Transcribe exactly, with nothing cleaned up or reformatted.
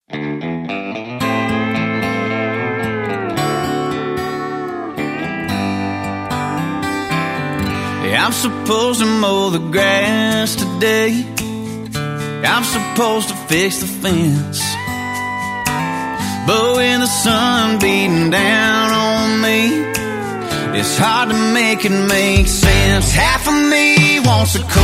I'm supposed to mow the grass today. I'm supposed to fix the fence. But when the sun beating down on me, it's hard to make it make sense. Half of me wants a cold